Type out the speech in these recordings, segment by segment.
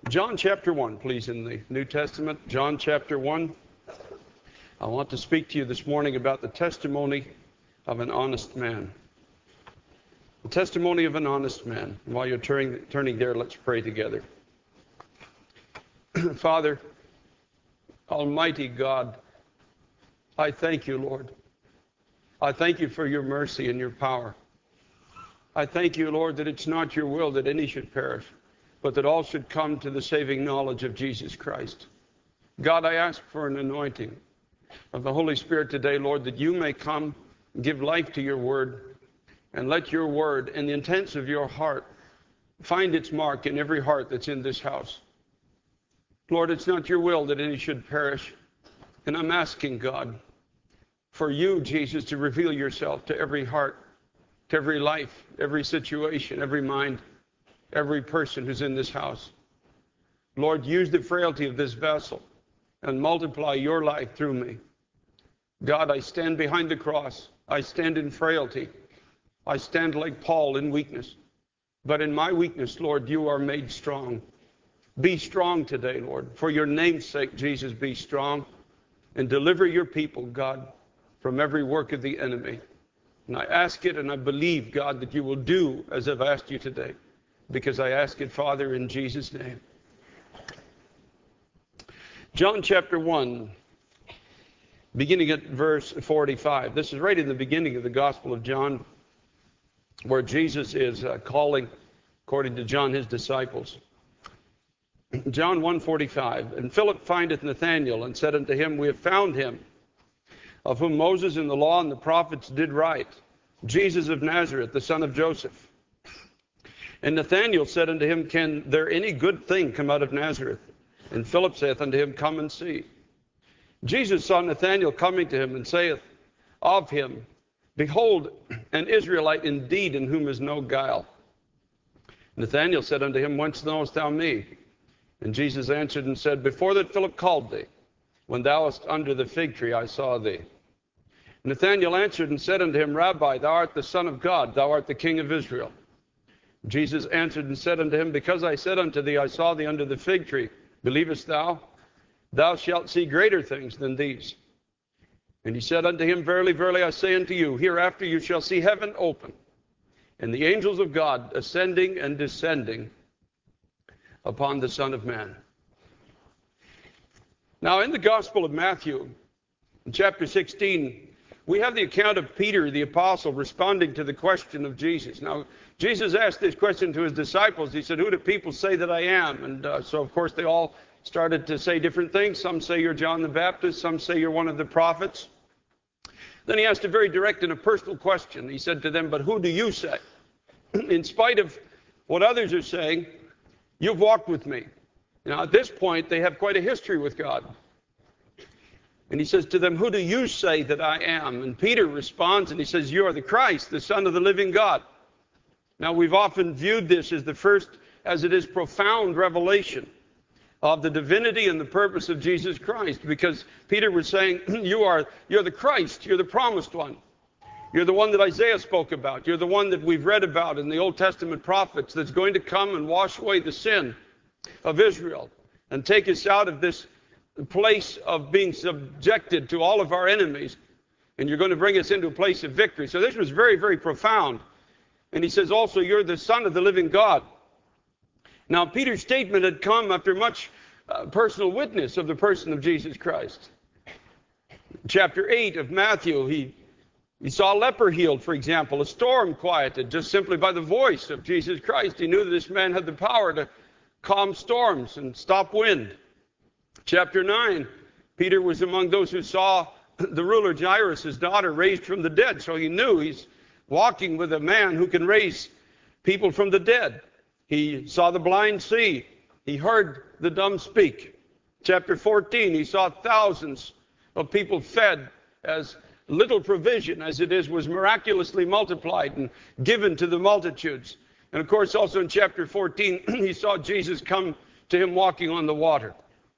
John chapter 1, please, in the New Testament. John chapter 1. I want to speak to you this morning about the testimony of an honest man. The testimony of an honest man. And while you're turning there, let's pray together. Father, Almighty God, I thank you, Lord. I thank you for your mercy and your power. I thank you, Lord, that it's not your will that any should perish, but that all should come to the saving knowledge of Jesus Christ. God, I ask for an anointing of the Holy Spirit today, Lord, that you may come and give life to your word, and let your word and the intents of your heart find its mark in every heart that's in this house. Lord, it's not your will that any should perish, and I'm asking, God, for you, Jesus, to reveal yourself to every heart, to every life, every situation, every mind, every person who's in this house. Lord, use the frailty of this vessel and multiply your life through me. God, I stand behind the cross. I stand in frailty. I stand like Paul in weakness. But in my weakness, Lord, you are made strong. Be strong today, Lord. For your name's sake, Jesus, be strong. And deliver your people, God, from every work of the enemy. And I ask it and I believe, God, that you will do as I've asked you today. Because I ask it, Father, in Jesus' name. John chapter 1, beginning at verse 45. This is right in the beginning of the Gospel of John, where Jesus is calling, according to John, his disciples. John 1:45. And Philip findeth Nathanael, and said unto him, We have found him, of whom Moses in the law and the prophets did write, Jesus of Nazareth, the son of Joseph. And Nathanael said unto him, Can there any good thing come out of Nazareth? And Philip saith unto him, Come and see. Jesus saw Nathanael coming to him, and saith of him, Behold, an Israelite indeed, in whom is no guile. Nathanael said unto him, Whence knowest thou me? And Jesus answered and said, Before that Philip called thee, when thou wast under the fig tree, I saw thee. Nathanael answered and said unto him, Rabbi, thou art the Son of God, thou art the King of Israel. Jesus answered and said unto him, Because I said unto thee, I saw thee under the fig tree, believest thou? Thou shalt see greater things than these. And he said unto him, Verily, verily, I say unto you, hereafter you shall see heaven open, and the angels of God ascending and descending upon the Son of Man. Now, in the Gospel of Matthew, in chapter 16, we have the account of Peter, the apostle, responding to the question of Jesus. Now, Jesus asked this question to his disciples. He said, Who do people say that I am? And so, of course, they all started to say different things. Some say you're John the Baptist. Some say you're one of the prophets. Then he asked a very direct and a personal question. He said to them, But who do you say? In spite of what others are saying, you've walked with me. Now, at this point, they have quite a history with God. And he says to them, Who do you say that I am? And Peter responds and he says, You are the Christ, the Son of the living God. Now, we've often viewed this as the first, as it is profound revelation of the divinity and the purpose of Jesus Christ, because Peter was saying, You're the Christ, you're the promised one. You're the one that Isaiah spoke about. You're the one that we've read about in the Old Testament prophets that's going to come and wash away the sin of Israel and take us out of this place of being subjected to all of our enemies, and you're going to bring us into a place of victory. So this was very, very profound. And he says also, You're the Son of the living God. Now, Peter's statement had come after much personal witness of the person of Jesus Christ. Chapter 8 of Matthew, he saw a leper healed, for example, a storm quieted just simply by the voice of Jesus Christ. He knew that this man had the power to calm storms and stop wind. Chapter 9, Peter was among those who saw the ruler Jairus' daughter raised from the dead. So he knew he's walking with a man who can raise people from the dead. He saw the blind see. He heard the dumb speak. Chapter 14, he saw thousands of people fed as little provision as it is was miraculously multiplied and given to the multitudes. And of course, also in chapter 14, he saw Jesus come to him walking on the water.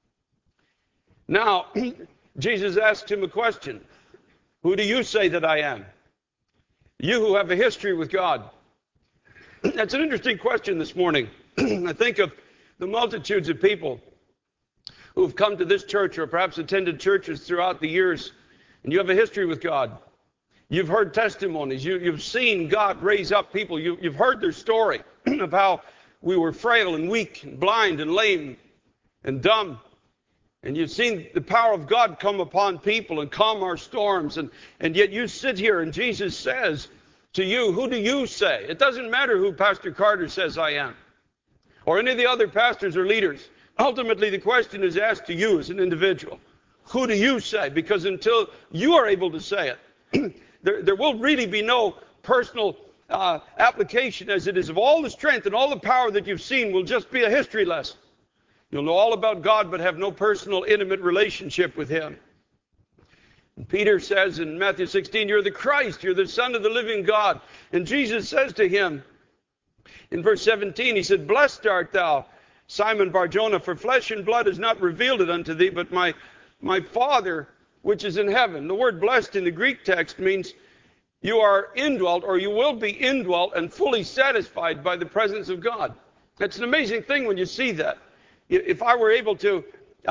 Now, Jesus asked him a question. Who do you say that I am? You who have a history with God. That's an interesting question this morning. I think of the multitudes of people who have come to this church or perhaps attended churches throughout the years, and you have a history with God. You've heard testimonies. You've seen God raise up people. You've heard their story of how we were frail and weak and blind and lame and dumb. And you've seen the power of God come upon people and calm our storms. And yet you sit here and Jesus says to you, who do you say? It doesn't matter who Pastor Carter says I am or any of the other pastors or leaders. Ultimately, the question is asked to you as an individual. Who do you say? Because until you are able to say it, there will really be no personal application, as it is of all the strength and all the power that you've seen will just be a history lesson. You'll know all about God but have no personal, intimate relationship with Him. And Peter says in Matthew 16, you're the Christ, you're the Son of the living God. And Jesus says to him in verse 17, he said, blessed art thou, Simon Bar-Jonah, for flesh and blood has not revealed it unto thee, but my Father which is in heaven. The word blessed in the Greek text means you are indwelt, or you will be indwelt and fully satisfied by the presence of God. That's an amazing thing when you see that. If I were able to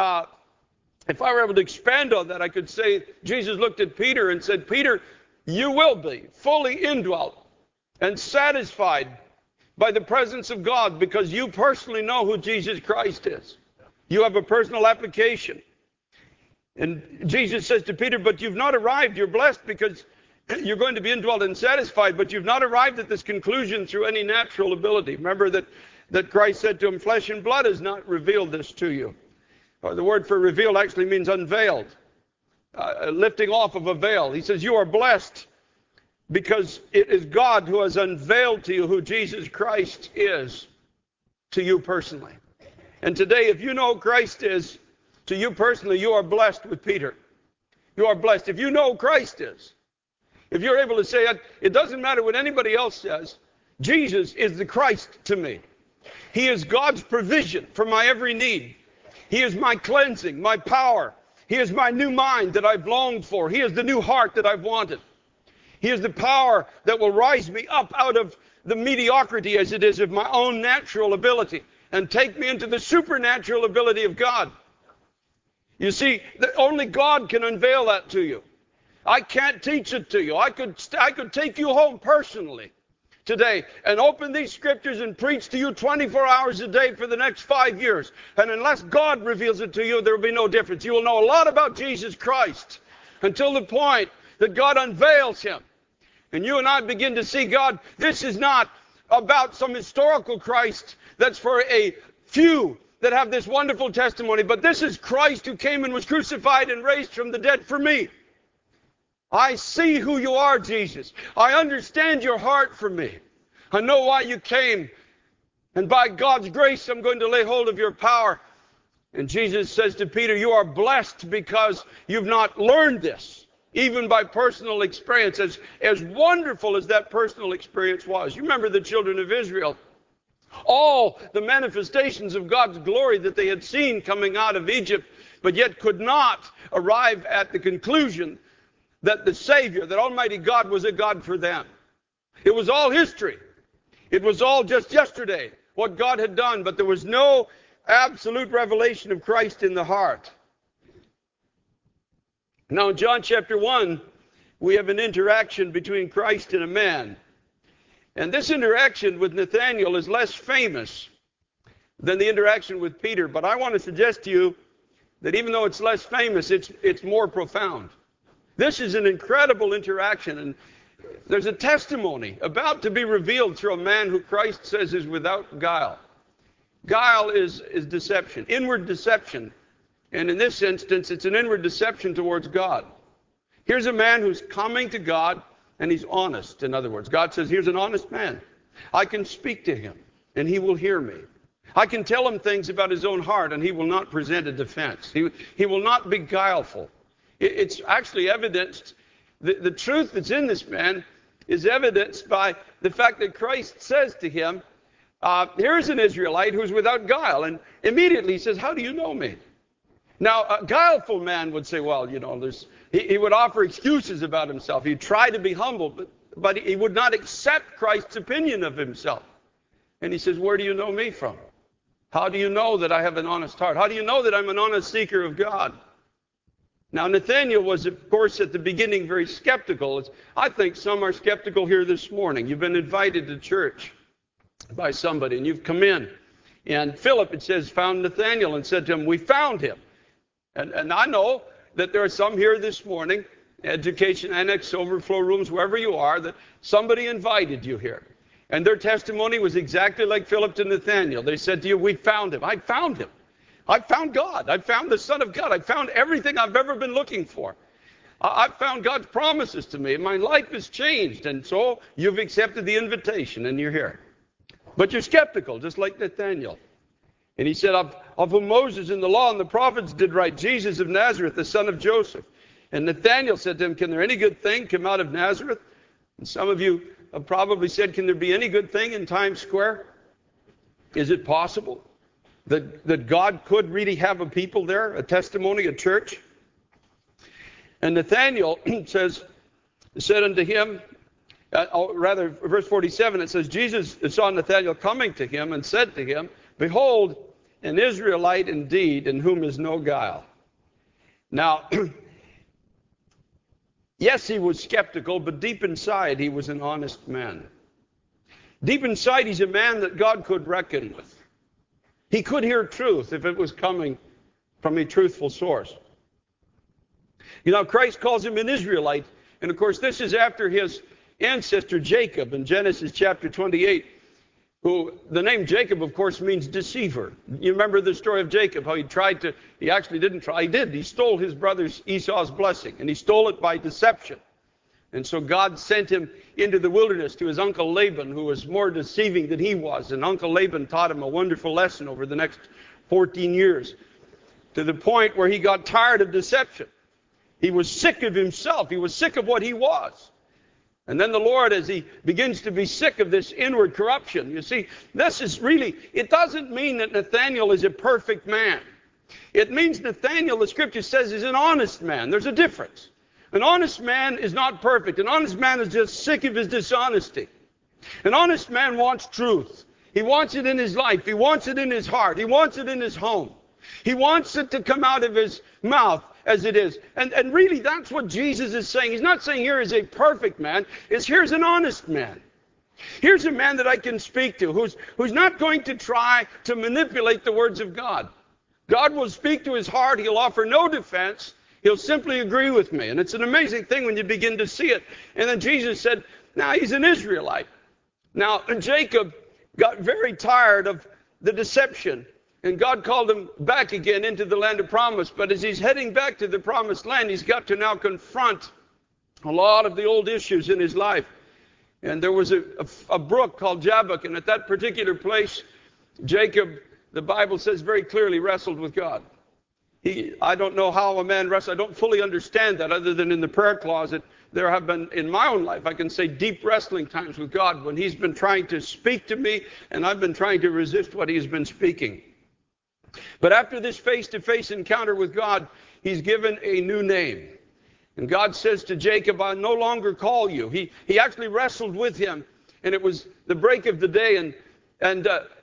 expand on that, I could say Jesus looked at Peter and said, Peter, you will be fully indwelt and satisfied by the presence of God because you personally know who Jesus Christ is. You have a personal application. And Jesus says to Peter, but you've not arrived. You're blessed because you're going to be indwelt and satisfied, but you've not arrived at this conclusion through any natural ability. Remember that Christ said to him, flesh and blood has not revealed this to you. The word for revealed actually means unveiled, lifting off of a veil. He says, you are blessed because it is God who has unveiled to you who Jesus Christ is to you personally. And today, if you know who Christ is to you personally, you are blessed with Peter. You are blessed. If you know who Christ is, if you're able to say, it doesn't matter what anybody else says, Jesus is the Christ to me. He is God's provision for my every need. He is my cleansing, my power. He is my new mind that I've longed for. He is the new heart that I've wanted. He is the power that will rise me up out of the mediocrity as it is of my own natural ability and take me into the supernatural ability of God. You see, only God can unveil that to you. I can't teach it to you. I could take you home personally today and open these scriptures and preach to you 24 hours a day for the next 5 years. And unless God reveals it to you, there will be no difference. You will know a lot about Jesus Christ until the point that God unveils him. And you and I begin to see God. This is not about some historical Christ that's for a few that have this wonderful testimony, but this is Christ who came and was crucified and raised from the dead for me. I see who you are, Jesus. I understand your heart for me. I know why you came. And by God's grace, I'm going to lay hold of your power. And Jesus says to Peter, you are blessed because you've not learned this, even by personal experience, as wonderful as that personal experience was. You remember the children of Israel. All the manifestations of God's glory that they had seen coming out of Egypt, but yet could not arrive at the conclusion that the Savior, that Almighty God was a God for them. It was all history. It was all just yesterday, what God had done, but there was no absolute revelation of Christ in the heart. Now in John chapter 1, we have an interaction between Christ and a man. And this interaction with Nathanael is less famous than the interaction with Peter. But I want to suggest to you that even though it's less famous, it's more profound. This is an incredible interaction. And there's a testimony about to be revealed through a man who Christ says is without guile. Guile is deception, inward deception. And in this instance, it's an inward deception towards God. Here's a man who's coming to God. And he's honest, in other words. God says, here's an honest man. I can speak to him, and he will hear me. I can tell him things about his own heart, and he will not present a defense. He will not be guileful. It's actually evidenced, the truth that's in this man is evidenced by the fact that Christ says to him, here's an Israelite who's without guile. And immediately he says, how do you know me? Now, a guileful man would say, well, he would offer excuses about himself. He'd try to be humble, but he would not accept Christ's opinion of himself. And he says, where do you know me from? How do you know that I have an honest heart? How do you know that I'm an honest seeker of God? Now, Nathanael was, of course, at the beginning very skeptical. I think some are skeptical here this morning. You've been invited to church by somebody, and you've come in. And Philip, it says, found Nathanael and said to him, we found him. And I know that there are some here this morning, education annex, overflow rooms, wherever you are, that somebody invited you here. And their testimony was exactly like Philip to Nathanael. They said to you, we found him. I found him. I found God. I found the Son of God. I found everything I've ever been looking for. I've found God's promises to me. My life has changed. And so you've accepted the invitation and you're here. But you're skeptical, just like Nathanael. And he said, of whom Moses in the law and the prophets did write, Jesus of Nazareth, the son of Joseph. And Nathanael said to him, can there any good thing come out of Nazareth? And some of you have probably said, can there be any good thing in Times Square? Is it possible that God could really have a people there, a testimony, a church? And Nathanael said unto him, verse 47, it says, Jesus saw Nathanael coming to him and said to him, behold, an Israelite indeed, in whom is no guile. Now, yes, he was skeptical, but deep inside, he was an honest man. Deep inside, he's a man that God could reckon with. He could hear truth if it was coming from a truthful source. You know, Christ calls him an Israelite. And of course, this is after his ancestor Jacob in Genesis chapter 28, who the name Jacob, of course, means deceiver. You remember the story of Jacob, how he actually didn't try, he did. He stole his brother Esau's blessing, and he stole it by deception. And so God sent him into the wilderness to his uncle Laban, who was more deceiving than he was. And Uncle Laban taught him a wonderful lesson over the next 14 years, to the point where he got tired of deception. He was sick of himself. He was sick of what he was. And then the Lord, as he begins to be sick of this inward corruption, you see, this is really, it doesn't mean that Nathanael is a perfect man. It means Nathanael, the scripture says, is an honest man. There's a difference. An honest man is not perfect. An honest man is just sick of his dishonesty. An honest man wants truth. He wants it in his life. He wants it in his heart. He wants it in his home. He wants it to come out of his mouth as it is. And really, that's what Jesus is saying. He's not saying here is a perfect man. Here's an honest man. Here's a man that I can speak to who's not going to try to manipulate the words of God. God will speak to his heart. He'll offer no defense. He'll simply agree with me. And it's an amazing thing when you begin to see it. And then Jesus said, now he's an Israelite. Now, Jacob got very tired of the deception. And God called him back again into the land of promise. But as he's heading back to the promised land, he's got to now confront a lot of the old issues in his life. And there was a brook called Jabbok. And at that particular place, Jacob, the Bible says very clearly, wrestled with God. I don't know how a man wrestles. I don't fully understand that other than in the prayer closet. There have been, in my own life, I can say deep wrestling times with God when he's been trying to speak to me and I've been trying to resist what he's been speaking. But after this face-to-face encounter with God, he's given a new name. And God says to Jacob, I no longer call you. He actually wrestled with him, and it was the break of the day, and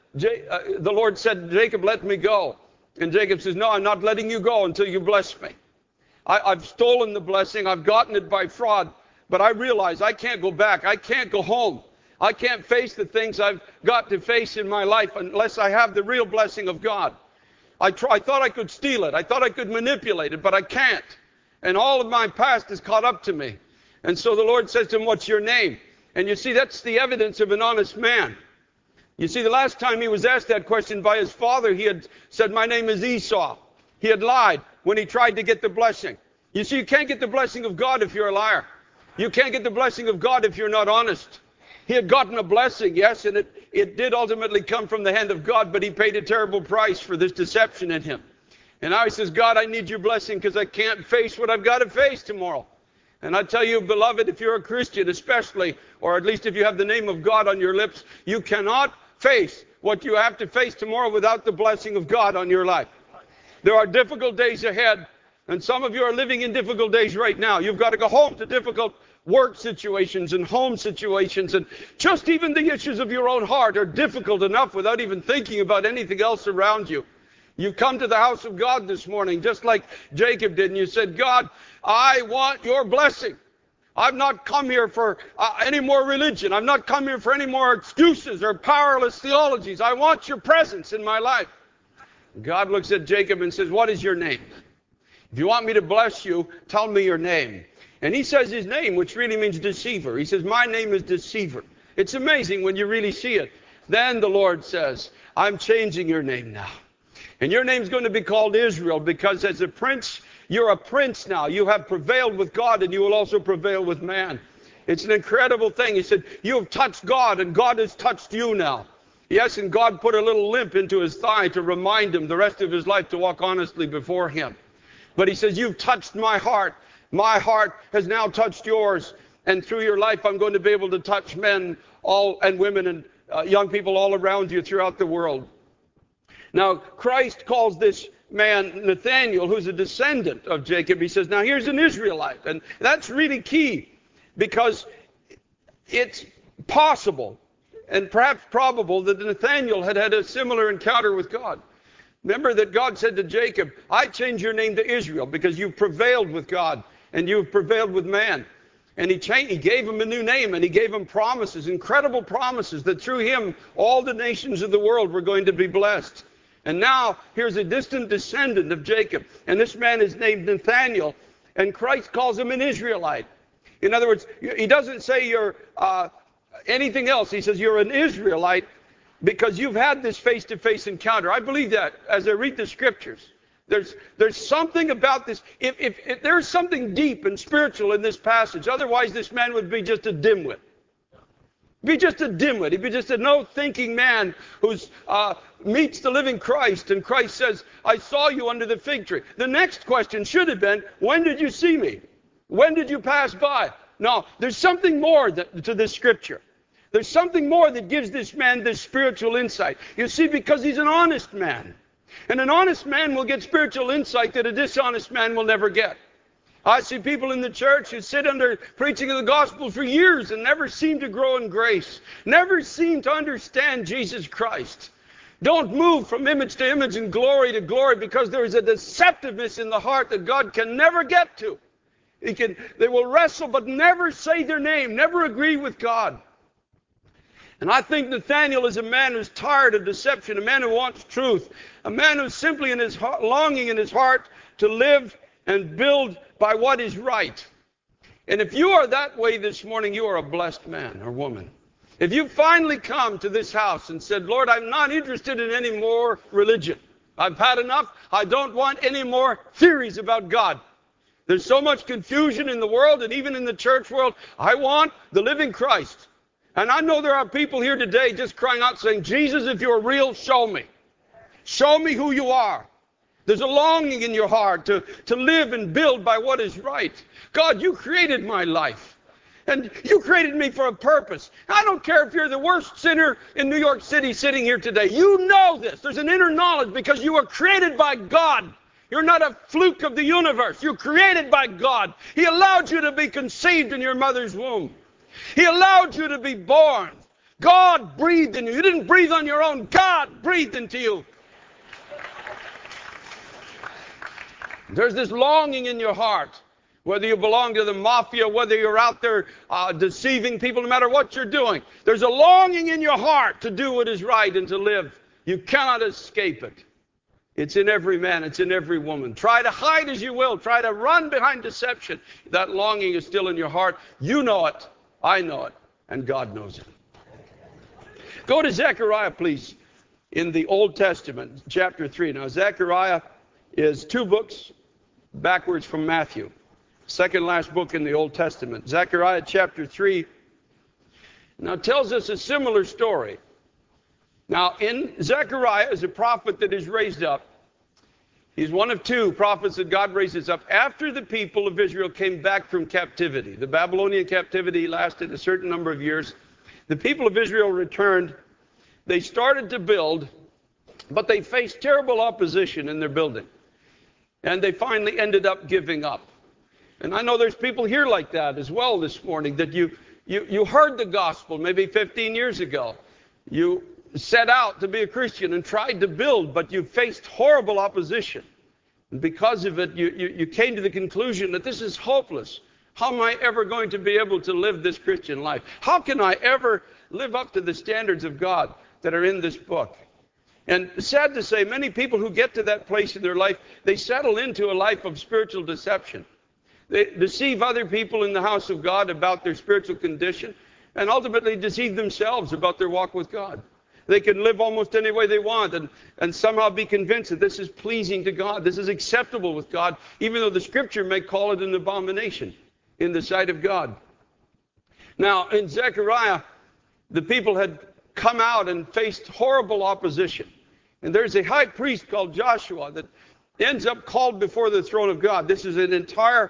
the Lord said, Jacob, let me go. And Jacob says, no, I'm not letting you go until you bless me. I've stolen the blessing. I've gotten it by fraud. But I realize I can't go back. I can't go home. I can't face the things I've got to face in my life unless I have the real blessing of God. I thought I could steal it. I thought I could manipulate it, but I can't. And all of my past is caught up to me. And so the Lord says to him, what's your name? And you see, that's the evidence of an honest man. You see, the last time he was asked that question by his father, he had said, my name is Esau. He had lied when he tried to get the blessing. You see, you can't get the blessing of God if you're a liar. You can't get the blessing of God if you're not honest. He had gotten a blessing, yes, and it did ultimately come from the hand of God, but he paid a terrible price for this deception in him. And now he says, God, I need your blessing because I can't face what I've got to face tomorrow. And I tell you, beloved, if you're a Christian especially, or at least if you have the name of God on your lips, you cannot face what you have to face tomorrow without the blessing of God on your life. There are difficult days ahead, and some of you are living in difficult days right now. You've got to go home to difficult work situations and home situations and just even the issues of your own heart are difficult enough without even thinking about anything else around you. You come to the house of God this morning just like Jacob did, and you said, God, I want your blessing. I've not come here for any more religion. I've not come here for any more excuses or powerless theologies. I want your presence in my life. God looks at Jacob and says, what is your name? If you want me to bless you, tell me your name. And he says his name, which really means deceiver. He says, my name is deceiver. It's amazing when you really see it. Then the Lord says, I'm changing your name now. And your name's going to be called Israel, because as a prince, you're a prince now. You have prevailed with God, and you will also prevail with man. It's an incredible thing. He said, you have touched God, and God has touched you now. Yes, and God put a little limp into his thigh to remind him the rest of his life to walk honestly before him. But he says, you've touched my heart. My heart has now touched yours. And through your life, I'm going to be able to touch men and women and young people all around you throughout the world. Now, Christ calls this man Nathaniel, who's a descendant of Jacob. He says, now here's an Israelite. And that's really key, because it's possible and perhaps probable that Nathaniel had had a similar encounter with God. Remember that God said to Jacob, I change your name to Israel because you've prevailed with God and you've prevailed with man. And he gave him a new name, and he gave him promises, incredible promises, that through him all the nations of the world were going to be blessed. And now, here's a distant descendant of Jacob. And this man is named Nathaniel. And Christ calls him an Israelite. In other words, he doesn't say you're anything else. He says you're an Israelite because you've had this face-to-face encounter. I believe that as I read the scriptures. There's something about this. If there's something deep and spiritual in this passage, otherwise this man would be just a dimwit. Be just a dimwit. He'd be just a no-thinking man who meets the living Christ. And Christ says, I saw you under the fig tree. The next question should have been, when did you see me? When did you pass by? No, there's something more to this scripture. There's something more that gives this man this spiritual insight. You see, because he's an honest man. And an honest man will get spiritual insight that a dishonest man will never get. I see people in the church who sit under preaching of the gospel for years and never seem to grow in grace, never seem to understand Jesus Christ. Don't move from image to image and glory to glory, because there is a deceptiveness in the heart that God can never get to. They will wrestle but never say their name, never agree with God. And I think Nathaniel is a man who's tired of deception, a man who wants truth, a man who's simply in his heart, longing in his heart to live and build by what is right. And if you are that way this morning, you are a blessed man or woman. If you finally come to this house and said, Lord, I'm not interested in any more religion. I've had enough. I don't want any more theories about God. There's so much confusion in the world and even in the church world. I want the living Christ. And I know there are people here today just crying out saying, Jesus, if you're real, show me. Show me who you are. There's a longing in your heart to live and build by what is right. God, you created my life. And you created me for a purpose. I don't care if you're the worst sinner in New York City sitting here today. You know this. There's an inner knowledge because you were created by God. You're not a fluke of the universe. You're created by God. He allowed you to be conceived in your mother's womb. He allowed you to be born. God breathed in you. You didn't breathe on your own. God breathed into you. There's this longing in your heart, whether you belong to the mafia, whether you're out there deceiving people, no matter what you're doing. There's a longing in your heart to do what is right and to live. You cannot escape it. It's in every man. It's in every woman. Try to hide as you will. Try to run behind deception. That longing is still in your heart. You know it. I know it. And God knows it. Go to Zechariah, please, in the Old Testament, chapter 3. Now, Zechariah is 2 books backwards from Matthew. Second last book in the Old Testament. Zechariah chapter 3 now tells us a similar story. Now, in Zechariah is a prophet that is raised up. He's one of 2 prophets that God raises up after the people of Israel came back from captivity. The Babylonian captivity lasted a certain number of years. The people of Israel returned. They started to build, but they faced terrible opposition in their building. And they finally ended up giving up. And I know there's people here like that as well this morning, that you heard the gospel maybe 15 years ago. You set out to be a Christian and tried to build, but you faced horrible opposition. And because of it, you came to the conclusion that this is hopeless. How am I ever going to be able to live this Christian life? How can I ever live up to the standards of God that are in this book? And sad to say, many people who get to that place in their life, they settle into a life of spiritual deception. They deceive other people in the house of God about their spiritual condition, and ultimately deceive themselves about their walk with God. They can live almost any way they want and somehow be convinced that this is pleasing to God, this is acceptable with God, even though the Scripture may call it an abomination in the sight of God. Now, in Zechariah, the people had come out and faced horrible opposition. And there's a high priest called Joshua that ends up called before the throne of God. This is an entire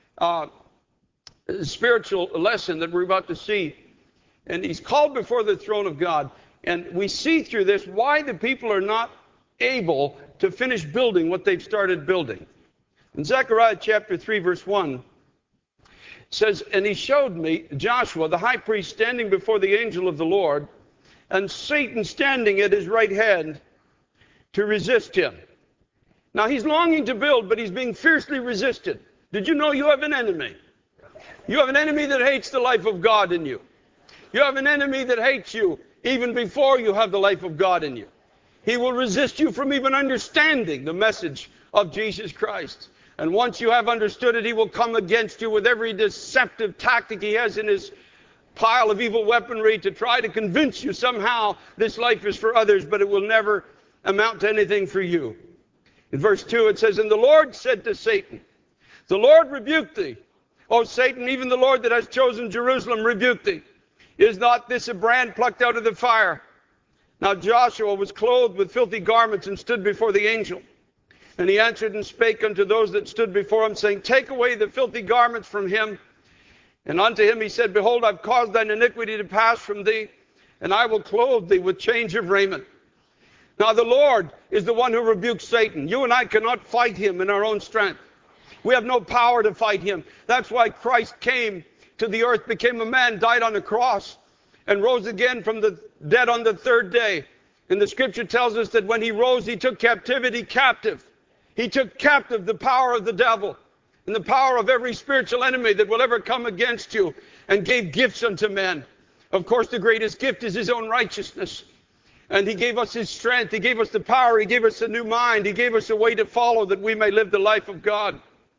spiritual lesson that we're about to see. And he's called before the throne of God. And we see through this why the people are not able to finish building what they've started building. In Zechariah chapter 3, verse 1, it says, "And he showed me Joshua, the high priest, standing before the angel of the Lord, and Satan standing at his right hand to resist him." Now he's longing to build, but he's being fiercely resisted. Did you know you have an enemy? You have an enemy that hates the life of God in you. You have an enemy that hates you even before you have the life of God in you. He will resist you from even understanding the message of Jesus Christ. And once you have understood it, he will come against you with every deceptive tactic he has in his pile of evil weaponry to try to convince you somehow this life is for others, but it will never amount to anything for you. In verse 2 it says, "And the Lord said to Satan, the Lord rebuked thee. O Satan, even the Lord that has chosen Jerusalem rebuked thee. Is not this a brand plucked out of the fire?" Now Joshua was clothed with filthy garments and stood before the angel. And he answered and spake unto those that stood before him, saying, "Take away the filthy garments from him." And unto him he said, "Behold, I've caused thine iniquity to pass from thee, and I will clothe thee with change of raiment." Now the Lord is the one who rebukes Satan. You and I cannot fight him in our own strength. We have no power to fight him. That's why Christ came to the earth, became a man, died on the cross, and rose again from the dead on the third day. And the Scripture tells us that when he rose, he took captivity captive. He took captive the power of the devil and the power of every spiritual enemy that will ever come against you, and gave gifts unto men. Of course, the greatest gift is his own righteousness. And he gave us his strength. He gave us the power. He gave us a new mind. He gave us a way to follow that we may live the life of God.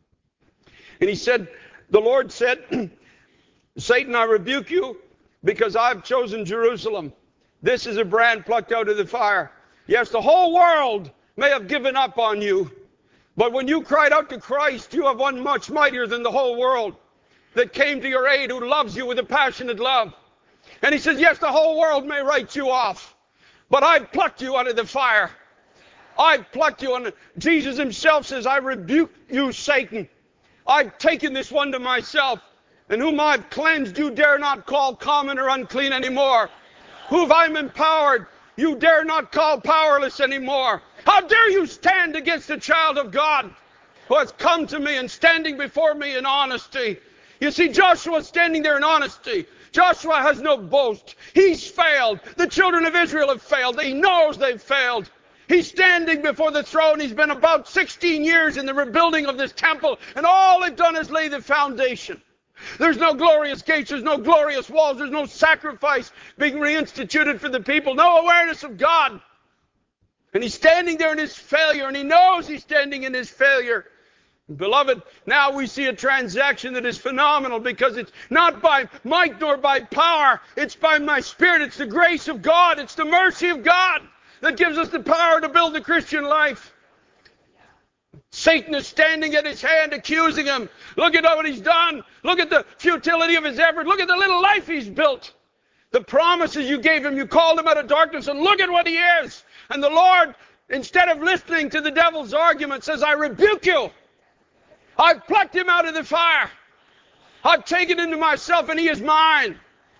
And he said, the Lord said, "Satan, I rebuke you because I've chosen Jerusalem. This is a brand plucked out of the fire. Yes, the whole world may have given up on you. But when you cried out to Christ, you have one much mightier than the whole world that came to your aid, who loves you with a passionate love." And he says, yes, the whole world may write you off, but I've plucked you out of the fire. I've plucked you. And Jesus himself says, "I rebuke you, Satan. I've taken this one to myself, and whom I've cleansed you dare not call common or unclean anymore. Whom I'm empowered, you dare not call powerless anymore. How dare you stand against a child of God who has come to me and standing before me in honesty?" You see, Joshua's standing there in honesty. Joshua has no boast. He's failed. The children of Israel have failed. He knows they've failed. He's standing before the throne. He's been about 16 years in the rebuilding of this temple, and all they've done is lay the foundation. There's no glorious gates. There's no glorious walls. There's no sacrifice being reinstituted for the people. No awareness of God. And he's standing there in his failure, and he knows he's standing in his failure. Beloved, now we see a transaction that is phenomenal, because it's not by might nor by power. It's by my Spirit. It's the grace of God. It's the mercy of God that gives us the power to build the Christian life. Satan is standing at his hand, accusing him. Look at what he's done. Look at the futility of his effort. Look at the little life he's built. The promises you gave him, you called him out of darkness, and look at what he is. And the Lord, instead of listening to the devil's argument, says, "I rebuke you. I've plucked him out of the fire. I've taken him to myself, and he is mine."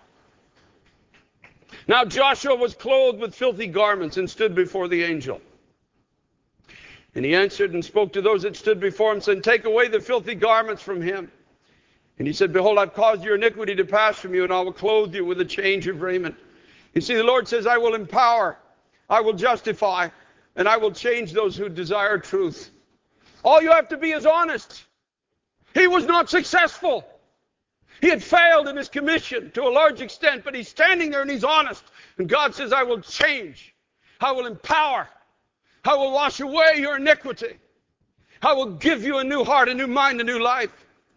Now Joshua was clothed with filthy garments and stood before the angel. And he answered and spoke to those that stood before him, saying, take away the filthy garments from him. And he said, behold, I've caused your iniquity to pass from you, and I will clothe you with a change of raiment. You see, the Lord says, I will empower, I will justify, and I will change those who desire truth. All you have to be is honest. He was not successful. He had failed in his commission to a large extent, but he's standing there and he's honest. And God says, I will change. I will empower. I will wash away your iniquity. I will give you a new heart, a new mind, a new life.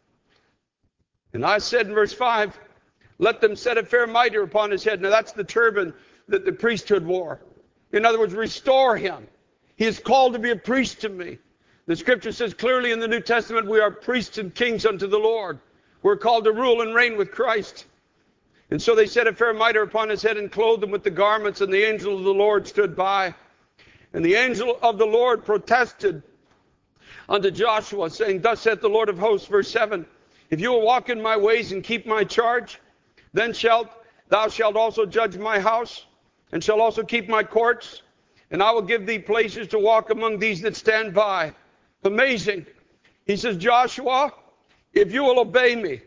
And I said in verse 5, let them set a fair mitre upon his head. Now that's the turban that the priesthood wore. In other words, restore him. He is called to be a priest to me. The scripture says clearly in the New Testament, we are priests and kings unto the Lord. We're called to rule and reign with Christ. And so they set a fair mitre upon his head and clothed him with the garments, and the angel of the Lord stood by. And the angel of the Lord protested unto Joshua, saying, thus saith the Lord of hosts, verse 7, if you will walk in my ways and keep my charge, then thou shalt also judge my house, and shalt also keep my courts, and I will give thee places to walk among these that stand by. Amazing. He says, Joshua, if you will obey me.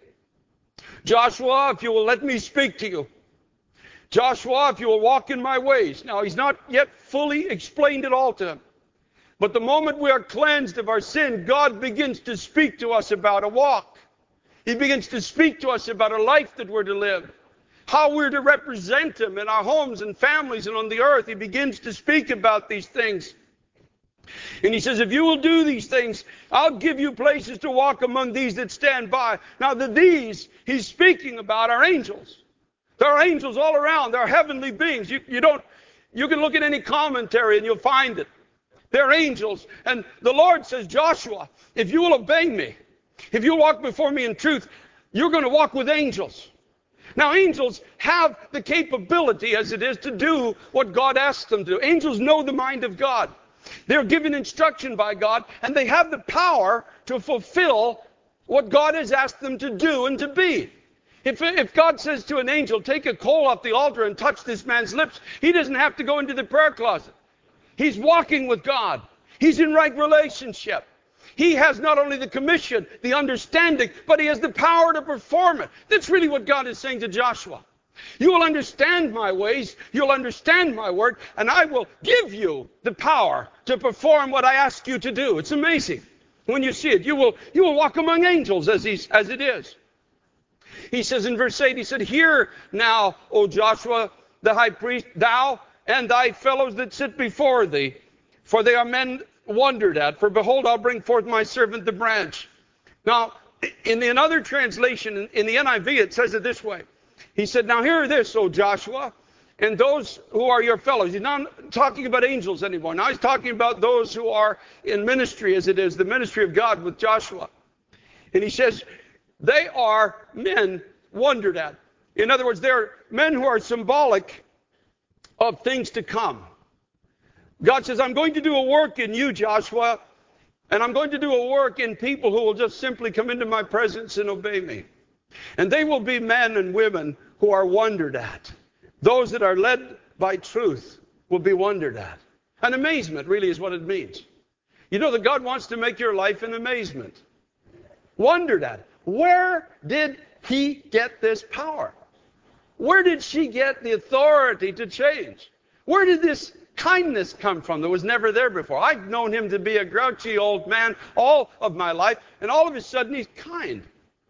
Joshua, if you will let me speak to you. Joshua, if you will walk in my ways. Now, he's not yet fully explained it all to him. But the moment we are cleansed of our sin, God begins to speak to us about a walk. He begins to speak to us about a life that we're to live. How we're to represent him in our homes and families and on the earth. He begins to speak about these things. And he says, if you will do these things, I'll give you places to walk among these that stand by. Now, the these he's speaking about are angels. There are angels all around. There are heavenly beings. You can look at any commentary and you'll find it. They're angels. And the Lord says, Joshua, if you will obey me, if you walk before me in truth, you're going to walk with angels. Now, angels have the capability, as it is, to do what God asks them to. Angels know the mind of God. They're given instruction by God, and they have the power to fulfill what God has asked them to do and to be. If God says to an angel, take a coal off the altar and touch this man's lips, he doesn't have to go into the prayer closet. He's walking with God. He's in right relationship. He has not only the commission, the understanding, but he has the power to perform it. That's really what God is saying to Joshua. You will understand my ways, you'll understand my word, and I will give you the power to perform what I ask you to do. It's amazing when you see it. You will walk among angels as it is. He says in verse 8, he said, hear now, O Joshua, the high priest, thou and thy fellows that sit before thee, for they are men wondered at. For behold, I'll bring forth my servant the branch. Now, in another translation, in the NIV, it says it this way. He said, now hear this, O Joshua, and those who are your fellows. He's not talking about angels anymore. Now he's talking about those who are in ministry, as it is, the ministry of God with Joshua. And he says, they are men wondered at. In other words, they're men who are symbolic of things to come. God says, I'm going to do a work in you, Joshua, and I'm going to do a work in people who will just simply come into my presence and obey me. And they will be men and women who are wondered at. Those that are led by truth will be wondered at. An amazement really is what it means. You know that God wants to make your life an amazement. Wondered at. Where did he get this power? Where did she get the authority to change? Where did this kindness come from that was never there before? I've known him to be a grouchy old man all of my life, and all of a sudden he's kind.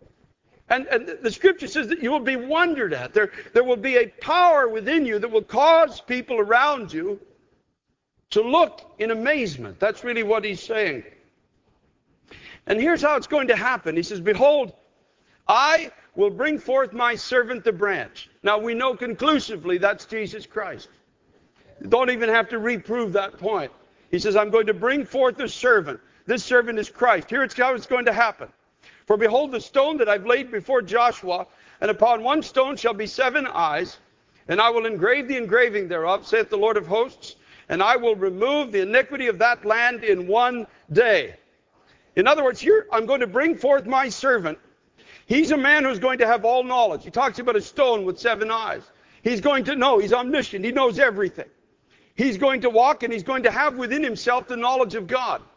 And the scripture says that you will be wondered at. There will be a power within you that will cause people around you to look in amazement. That's really what he's saying. And here's how it's going to happen. He says, behold, I will bring forth my servant the branch. Now we know conclusively that's Jesus Christ. You don't even have to reprove that point. He says, I'm going to bring forth a servant. This servant is Christ. Here's how it's going to happen. For behold, the stone that I've laid before Joshua, and upon one stone shall be 7 eyes, and I will engrave the engraving thereof, saith the Lord of hosts, and I will remove the iniquity of that land in one day. In other words, here I'm going to bring forth my servant. He's a man who's going to have all knowledge. He talks about a stone with 7 eyes. He's going to know. He's omniscient. He knows everything. He's going to walk and he's going to have within himself the knowledge of God.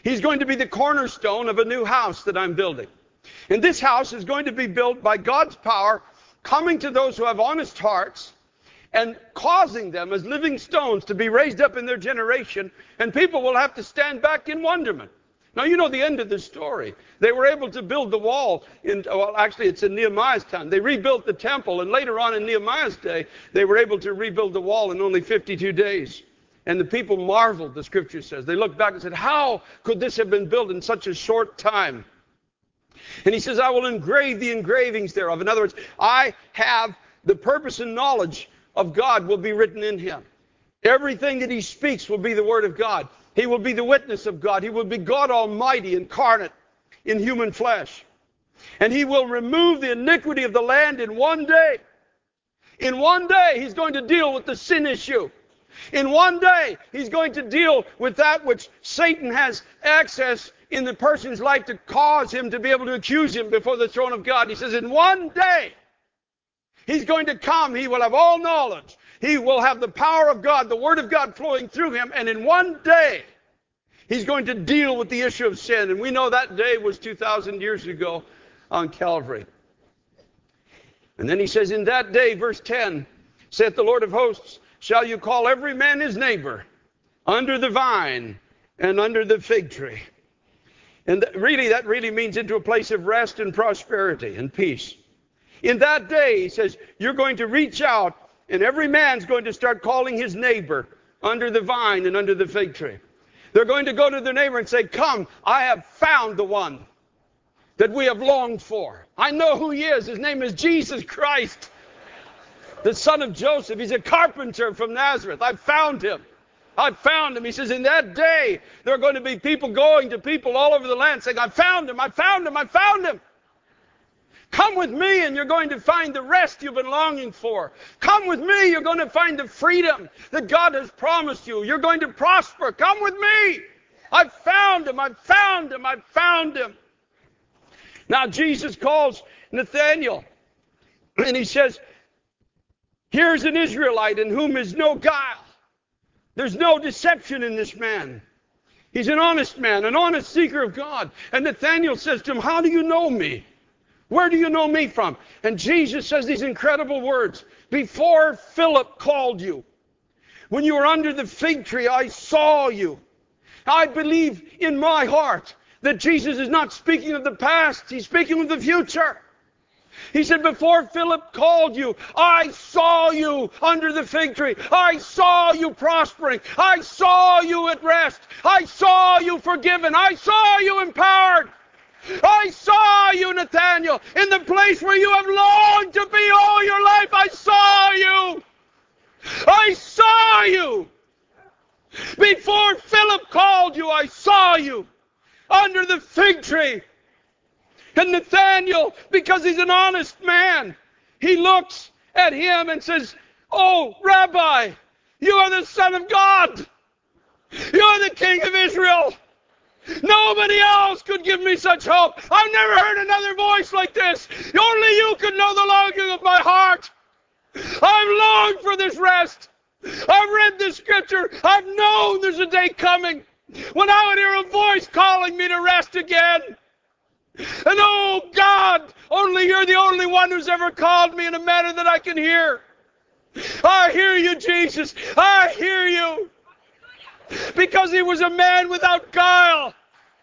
He's going to be the cornerstone of a new house that I'm building. And this house is going to be built by God's power coming to those who have honest hearts and causing them as living stones to be raised up in their generation, and people will have to stand back in wonderment. Now, you know the end of the story. They were able to build the wall actually it's in Nehemiah's time. They rebuilt the temple, and later on in Nehemiah's day, they were able to rebuild the wall in only 52 days. And the people marveled, the scripture says. They looked back and said, how could this have been built in such a short time? And he says, I will engrave the engravings thereof. In other words, I have the purpose and knowledge of God will be written in him. Everything that he speaks will be the word of God. He will be the witness of God. He will be God Almighty incarnate in human flesh. And he will remove the iniquity of the land in one day. In one day, he's going to deal with the sin issue. In one day, he's going to deal with that which Satan has access in the person's life to cause him to be able to accuse him before the throne of God. He says, in one day, he's going to come. He will have all knowledge. He will have the power of God, the word of God flowing through him. And in one day, he's going to deal with the issue of sin. And we know that day was 2,000 years ago on Calvary. And then he says, in that day, verse 10, saith the Lord of hosts, shall you call every man his neighbor under the vine and under the fig tree. And that really means into a place of rest and prosperity and peace. In that day, he says, you're going to reach out, and every man's going to start calling his neighbor under the vine and under the fig tree. They're going to go to their neighbor and say, come, I have found the one that we have longed for. I know who he is. His name is Jesus Christ, the son of Joseph. He's a carpenter from Nazareth. I found him. I found him. He says, in that day, there are going to be people going to people all over the land saying, I found him, I found him, I found him. Come with me and you're going to find the rest you've been longing for. Come with me, you're going to find the freedom that God has promised you. You're going to prosper. Come with me. I found him, I found him, I found him. Now Jesus calls Nathanael and he says, here's an Israelite in whom is no guile. There's no deception in this man. He's an honest man, an honest seeker of God. And Nathanael says to him, how do you know me? Where do you know me from? And Jesus says these incredible words. Before Philip called you, when you were under the fig tree, I saw you. I believe in my heart that Jesus is not speaking of the past. He's speaking of the future. He said, before Philip called you, I saw you under the fig tree. I saw you prospering. I saw you at rest. I saw you forgiven. I saw you empowered. I saw you, Nathanael, in the place where you have longed to be all your life. I saw you. I saw you. Before Philip called you, I saw you under the fig tree. And Nathanael, because he's an honest man, he looks at him and says, oh, Rabbi, you are the Son of God. You are the King of Israel. Nobody else could give me such hope. I've never heard another voice like this. Only you could know the longing of my heart. I've longed for this rest. I've read the scripture. I've known there's a day coming when I would hear a voice calling me to rest again. And oh God, only you're the only one who's ever called me in a manner that I can hear. I hear you, Jesus. I hear you. Because he was a man without guile.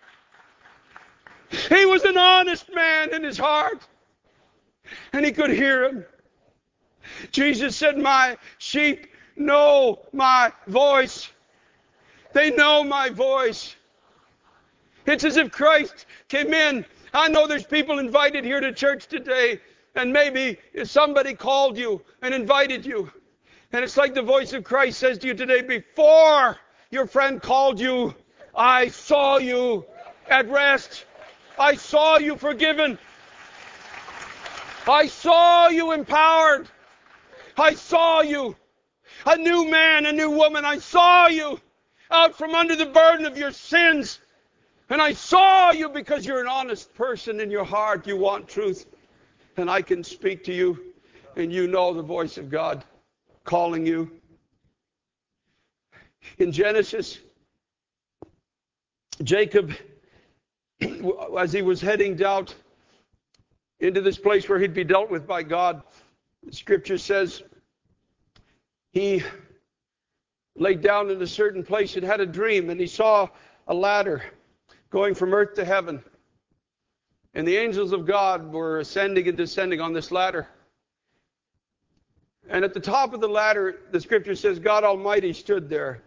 He was an honest man in his heart. And he could hear him. Jesus said, my sheep know my voice. They know my voice. It's as if Christ came in. I know there's people invited here to church today, and maybe somebody called you and invited you. And it's like the voice of Christ says to you today, before your friend called you, I saw you at rest. I saw you forgiven. I saw you empowered. I saw you a new man, a new woman. I saw you out from under the burden of your sins. And I saw you because you're an honest person in your heart. You want truth. And I can speak to you, and you know the voice of God calling you. In Genesis Jacob, as he was heading out into this place where he'd be dealt with by God, Scripture says he laid down in a certain place and had a dream, and he saw a ladder going from earth to heaven. And the angels of God were ascending and descending on this ladder. And at the top of the ladder, the Scripture says God Almighty stood there.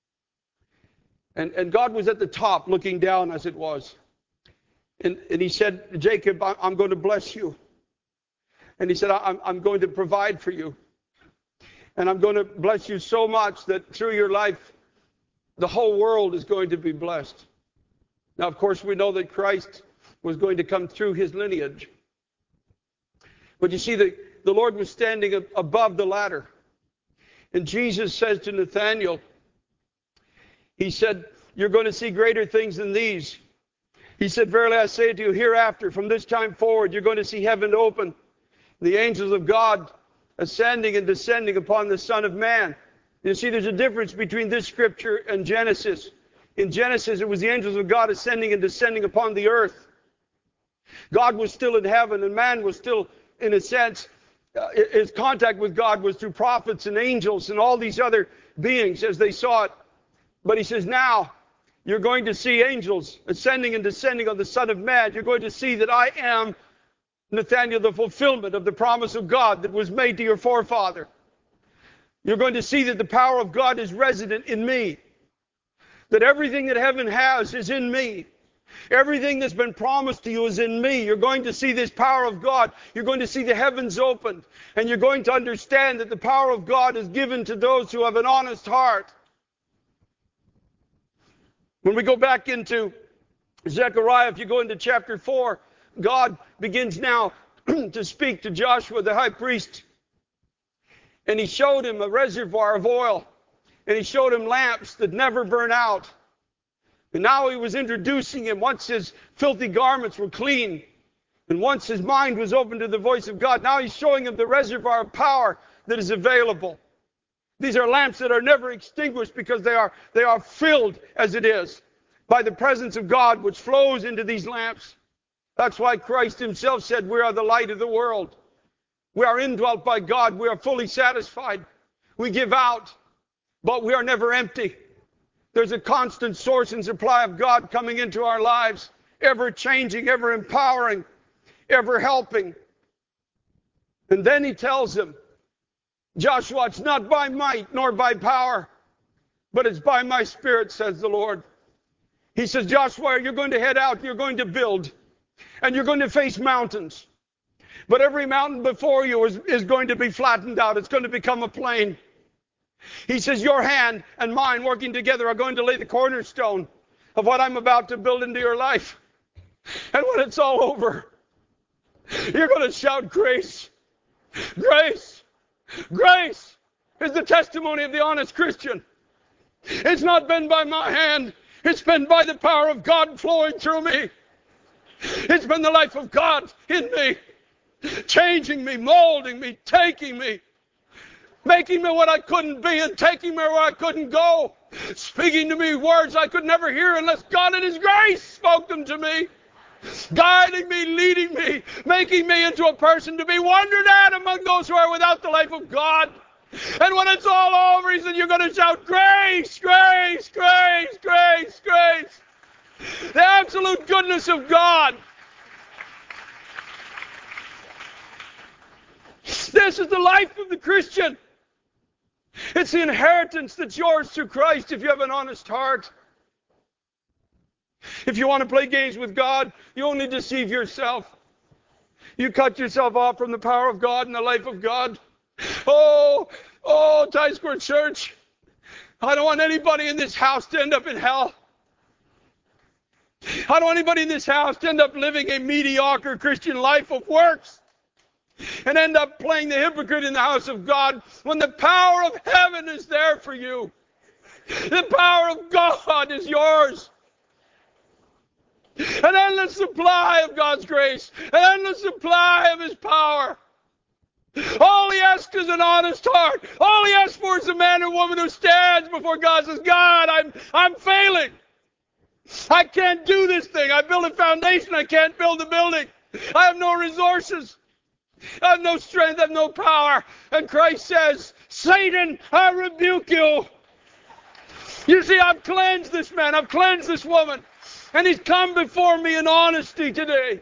And God was at the top looking down as it was. And he said, Jacob, I'm going to bless you. And he said, I'm going to provide for you. And I'm going to bless you so much that through your life, the whole world is going to be blessed. Now, of course, we know that Christ was going to come through his lineage. But you see, the Lord was standing above the ladder. And Jesus says to Nathanael, he said, you're going to see greater things than these. He said, verily I say to you, hereafter, from this time forward, you're going to see heaven open, the angels of God ascending and descending upon the Son of Man. You see, there's a difference between this scripture and Genesis. In Genesis, it was the angels of God ascending and descending upon the earth. God was still in heaven, and man was still, in a sense, his contact with God was through prophets and angels and all these other beings as they saw it. But he says, now you're going to see angels ascending and descending on the Son of Man. You're going to see that I am, Nathanael, the fulfillment of the promise of God that was made to your forefather. You're going to see that the power of God is resident in me. That everything that heaven has is in me. Everything that's been promised to you is in me. You're going to see this power of God. You're going to see the heavens opened. And you're going to understand that the power of God is given to those who have an honest heart. When we go back into Zechariah, if you go into chapter 4, God begins now to speak to Joshua, the high priest. And he showed him a reservoir of oil. And he showed him lamps that never burn out. And now he was introducing him once his filthy garments were clean. And once his mind was open to the voice of God, now he's showing him the reservoir of power that is available. These are lamps that are never extinguished because they are filled as it is by the presence of God which flows into these lamps. That's why Christ himself said, we are the light of the world. We are indwelt by God. We are fully satisfied. We give out, but we are never empty. There's a constant source and supply of God coming into our lives, ever changing, ever empowering, ever helping. And then he tells him, Joshua, it's not by might nor by power, but it's by my Spirit, says the Lord. He says, Joshua, you're going to head out, you're going to build, and you're going to face mountains. But every mountain before you is going to be flattened out. It's going to become a plain. He says, your hand and mine working together are going to lay the cornerstone of what I'm about to build into your life. And when it's all over, you're going to shout, grace, grace. Grace is the testimony of the honest Christian. It's not been by my hand. It's been by the power of God flowing through me. It's been the life of God in me, changing me, molding me, taking me, making me what I couldn't be and taking me where I couldn't go, speaking to me words I could never hear unless God in His grace spoke them to me. Guiding me, leading me, making me into a person to be wondered at among those who are without the life of God. And when it's all over, he said, you're going to shout, grace, grace, grace, grace, grace. The absolute goodness of God. This is the life of the Christian. It's the inheritance that's yours through Christ if you have an honest heart. If you want to play games with God, you only deceive yourself. You cut yourself off from the power of God and the life of God. Oh, Times Square Church, I don't want anybody in this house to end up in hell. I don't want anybody in this house to end up living a mediocre Christian life of works and end up playing the hypocrite in the house of God when the power of heaven is there for you. The power of God is yours. An endless supply of God's grace. An endless supply of His power. All He asks is an honest heart. All He asks for is a man or woman who stands before God and says, God, I'm failing. I can't do this thing. I built a foundation. I can't build a building. I have no resources. I have no strength. I have no power. And Christ says, Satan, I rebuke you. You see, I've cleansed this man. I've cleansed this woman. And he's come before me in honesty today.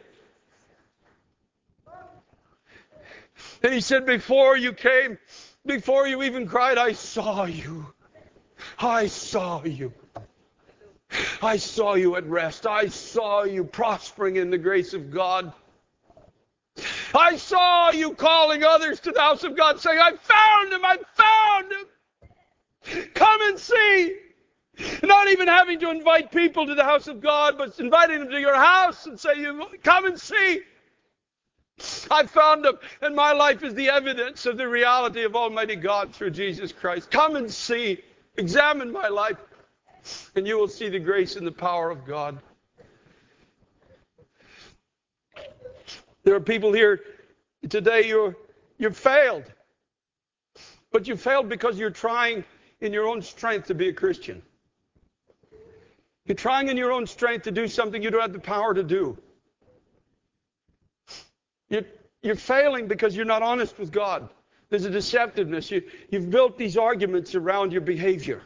And he said, before you came, before you even cried, I saw you. I saw you. I saw you at rest. I saw you prospering in the grace of God. I saw you calling others to the house of God, saying, I found him, I found him. Come and see. Not even having to invite people to the house of God, but inviting them to your house and say, come and see. I found him, and my life is the evidence of the reality of Almighty God through Jesus Christ. Come and see. Examine my life, and you will see the grace and the power of God. There are people here today, you've failed. But you failed because you're trying in your own strength to be a Christian. You're trying in your own strength to do something you don't have the power to do. You're failing because you're not honest with God. There's a deceptiveness. You've built these arguments around your behavior.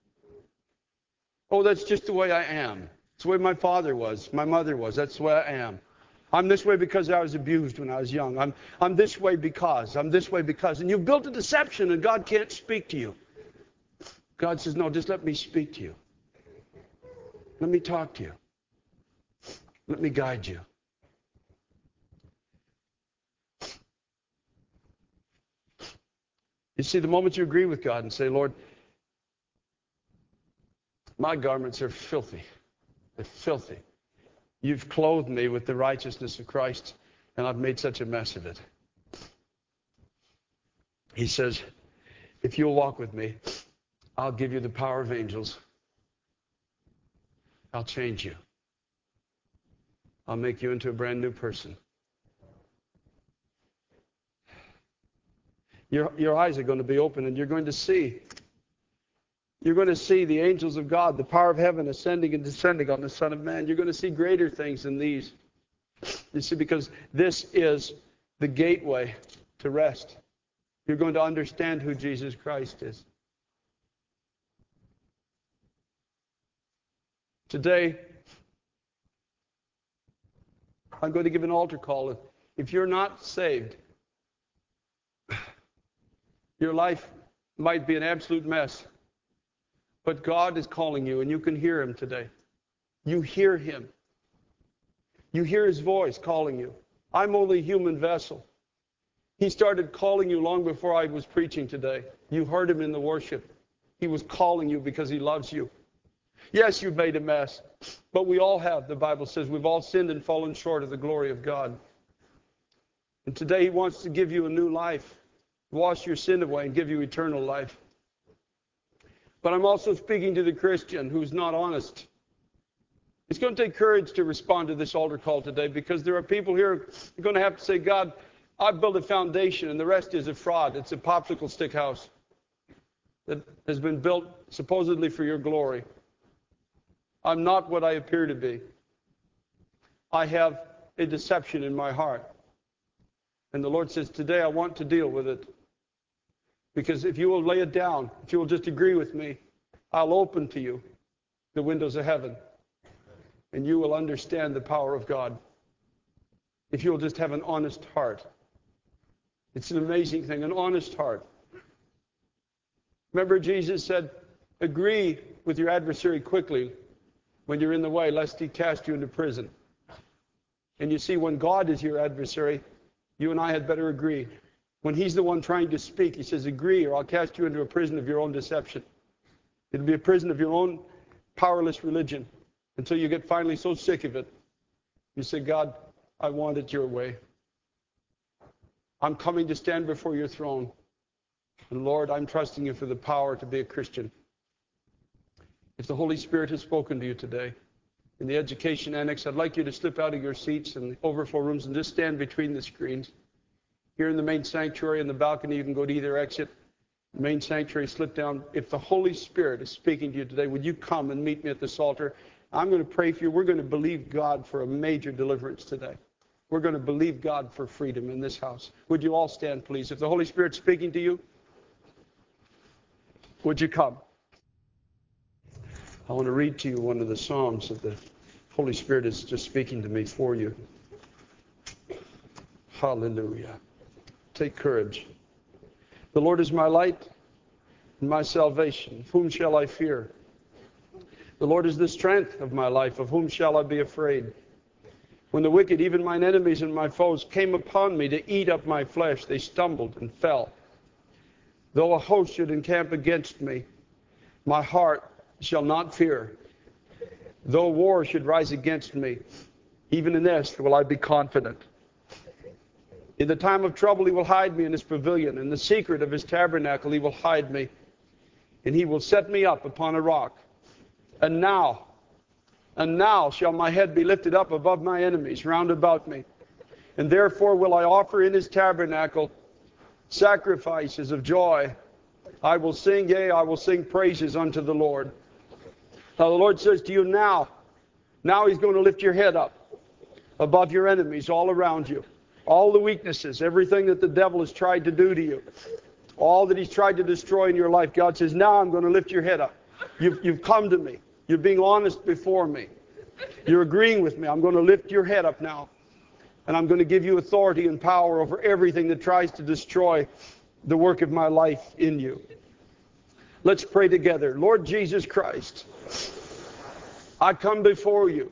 Oh, that's just the way I am. It's the way my father was, my mother was. That's the way I am. I'm this way because I was abused when I was young. I'm this way because. I'm this way because. And you've built a deception, and God can't speak to you. God says, no, just let me speak to you. Let me talk to you. Let me guide you. You see, the moment you agree with God and say, Lord, my garments are filthy. They're filthy. You've clothed me with the righteousness of Christ, and I've made such a mess of it. He says, if you'll walk with me, I'll give you the power of angels. I'll change you. I'll make you into a brand new person. Your eyes are going to be open, and you're going to see. You're going to see the angels of God, the power of heaven ascending and descending on the Son of Man. You're going to see greater things than these. You see, because this is the gateway to rest. You're going to understand who Jesus Christ is. Today, I'm going to give an altar call. If you're not saved, your life might be an absolute mess. But God is calling you, and you can hear him today. You hear him. You hear his voice calling you. I'm only a human vessel. He started calling you long before I was preaching today. You heard him in the worship. He was calling you because he loves you. Yes, you've made a mess, but we all have. The Bible says we've all sinned and fallen short of the glory of God. And today he wants to give you a new life, wash your sin away, and give you eternal life. But I'm also speaking to the Christian who's not honest. It's going to take courage to respond to this altar call today, because there are people here who are going to have to say, God, I've built a foundation and the rest is a fraud. It's a popsicle stick house that has been built supposedly for your glory. I'm not what I appear to be. I have a deception in my heart. And the Lord says, today I want to deal with it. Because if you will lay it down, if you will just agree with me, I'll open to you the windows of heaven. And you will understand the power of God. If you will just have an honest heart. It's an amazing thing, an honest heart. Remember, Jesus said, agree with your adversary quickly when you're in the way, lest he cast you into prison. And you see, when God is your adversary, you and I had better agree. When he's the one trying to speak, he says, agree, or I'll cast you into a prison of your own deception. It'll be a prison of your own powerless religion until you get finally so sick of it. You say, God, I want it your way. I'm coming to stand before your throne. And Lord, I'm trusting you for the power to be a Christian. If the Holy Spirit has spoken to you today, in the education annex, I'd like you to slip out of your seats in the overflow rooms and just stand between the screens. Here in the main sanctuary, in the balcony, you can go to either exit. The main sanctuary, slip down. If the Holy Spirit is speaking to you today, would you come and meet me at this altar? I'm going to pray for you. We're going to believe God for a major deliverance today. We're going to believe God for freedom in this house. Would you all stand, please? If the Holy Spirit's speaking to you, would you come? I want to read to you one of the Psalms that the Holy Spirit is just speaking to me for you. Hallelujah. Take courage. The Lord is my light and my salvation. Of whom shall I fear? The Lord is the strength of my life. Of whom shall I be afraid? When the wicked, even mine enemies and my foes, came upon me to eat up my flesh, they stumbled and fell. Though a host should encamp against me, my heart shall not fear. Though war should rise against me, even in this will I be confident. In the time of trouble he will hide me in his pavilion. In the secret of his tabernacle he will hide me. And he will set me up upon a rock. And now shall my head be lifted up above my enemies round about me. And therefore will I offer in his tabernacle sacrifices of joy. I will sing, yea, I will sing praises unto the Lord. Now the Lord says to you now he's going to lift your head up above your enemies all around you. All the weaknesses, everything that the devil has tried to do to you, all that he's tried to destroy in your life, God says, now I'm going to lift your head up. You've come to me. You're being honest before me. You're agreeing with me. I'm going to lift your head up now. And I'm going to give you authority and power over everything that tries to destroy the work of my life in you. Let's pray together. Lord Jesus Christ, I come before you.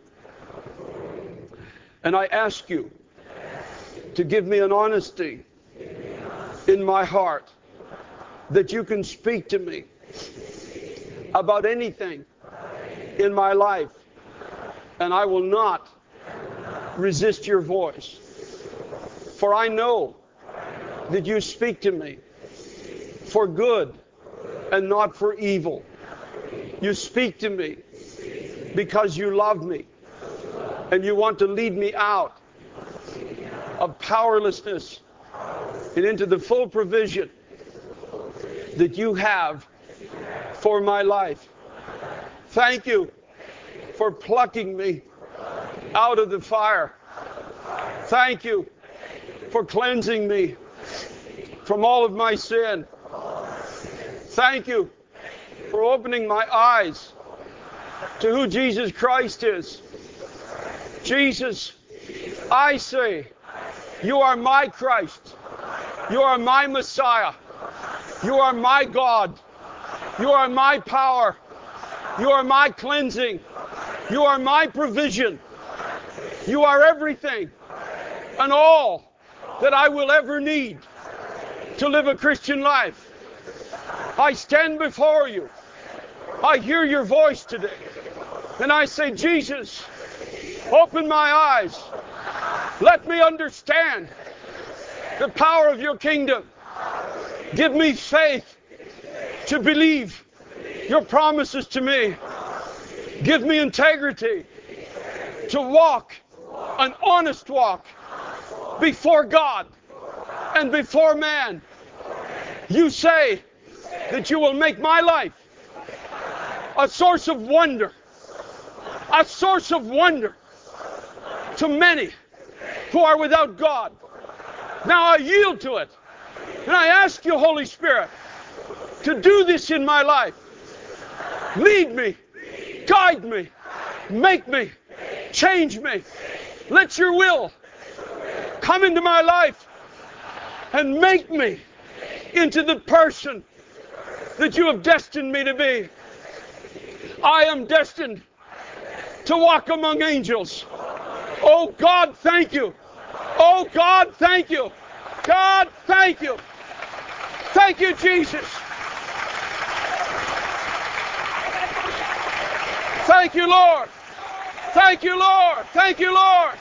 And I ask you to give me an honesty in my heart that you can speak to me about anything in my life, and I will not resist your voice. For I know that you speak to me for good and not for evil. You speak to me because you love me and you want to lead me out of powerlessness and into the full provision that you have for my life. Thank you for plucking me out of the fire. Thank you for cleansing me from all of my sin. Thank you for opening my eyes to who Jesus Christ is. Jesus, I say, you are my Christ. You are my Messiah. You are my God. You are my power. You are my cleansing. You are my provision. You are everything and all that I will ever need to live a Christian life. I stand before you. I hear your voice today. And I say, Jesus, open my eyes. Let me understand the power of your kingdom. Give me faith to believe your promises to me. Give me integrity to walk an honest walk before God and before man. You say that you will make my life a source of wonder to many who are without God. Now I yield to it. And I ask you, Holy Spirit, to do this in my life. Lead me, guide me, make me, change me. Let your will come into my life and make me into the person that you have destined me to be. I am destined to walk among angels. Oh God, thank you. Oh God, thank you. God, thank you. Thank you, Jesus. Thank you, Lord. Thank you, Lord. Thank you, Lord.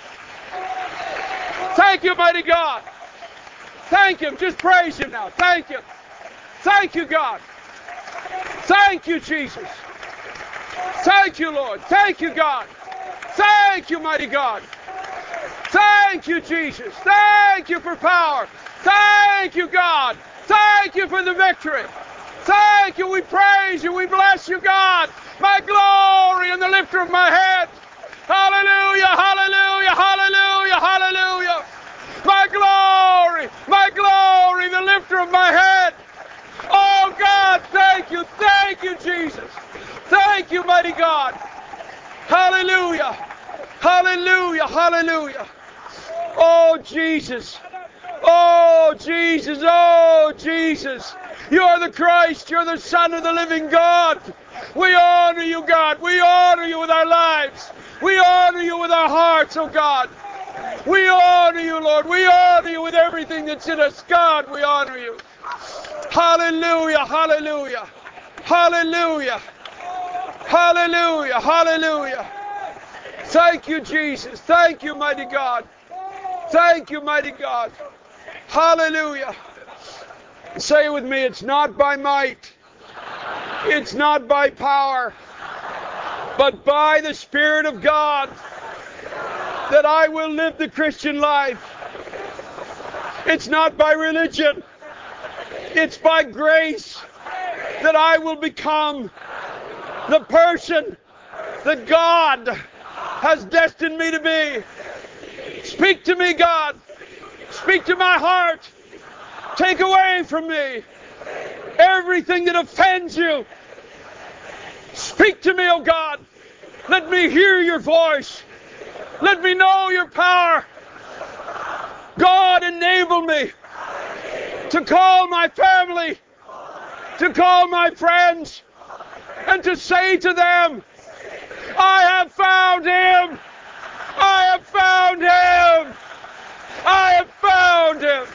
Thank you, mighty God. Thank Him. Just praise Him now. Thank you. Thank you, God. Thank you, Jesus. Thank you, Lord. Thank you, God. Thank you, mighty God. Thank you, Jesus. Thank you for power. Thank you, God. Thank you for the victory. Thank you. We praise you. We bless you, God. My glory and the lifter of my head. Hallelujah, hallelujah, hallelujah, hallelujah. My glory, the lifter of my head. Oh, God, thank you, Jesus. Thank you, mighty God. Hallelujah, hallelujah, hallelujah. Oh, Jesus. Oh, Jesus. Oh, Jesus. You're the Christ. You're the Son of the living God. We honor you, God. We honor you with our lives. We honor you with our hearts, oh God. We honor you, Lord. We honor you with everything that's in us. God, we honor you. Hallelujah, hallelujah. Hallelujah. Hallelujah, hallelujah. Thank you, Jesus. Thank you, mighty God. Thank you, mighty God. Hallelujah. Say it with me. It's not by might. It's not by power. But by the Spirit of God that I will live the Christian life. It's not by religion. It's by grace that I will become the person that God has destined me to be. Speak to me, God. Speak to my heart. Take away from me everything that offends you. Speak to me, oh God. Let me hear your voice. Let me know your power. God, enable me to call my family, to call my friends, and to say to them, I have found him. I have found him. I have found him.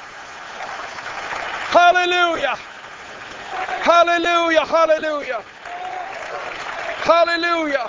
Hallelujah. Hallelujah. Hallelujah. Hallelujah.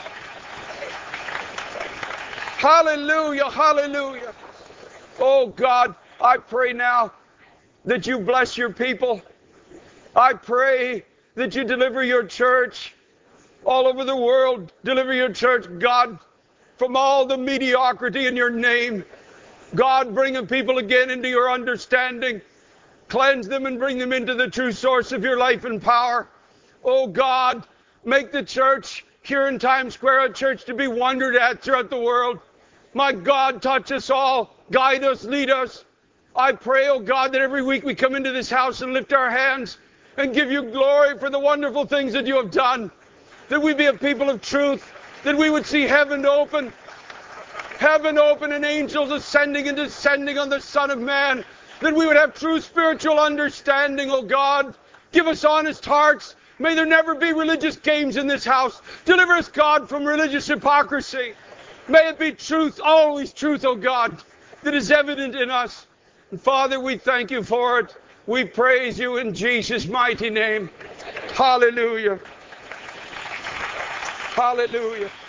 Hallelujah. Hallelujah. Oh God, I pray now that you bless your people. I pray that you deliver your church all over the world. Deliver your church, God, from all the mediocrity in your name. God, bring the people again into your understanding. Cleanse them and bring them into the true source of your life and power. Oh God, make the church here in Times Square a church to be wondered at throughout the world. My God, touch us all. Guide us, lead us. I pray, oh God, that every week we come into this house and lift our hands and give you glory for the wonderful things that you have done. That we be a people of truth. That we would see heaven open and angels ascending and descending on the Son of Man. That we would have true spiritual understanding, oh God. Give us honest hearts. May there never be religious games in this house. Deliver us, God, from religious hypocrisy. May it be truth, always truth, oh God, that is evident in us. And Father, we thank you for it. We praise you in Jesus' mighty name. Hallelujah. Hallelujah.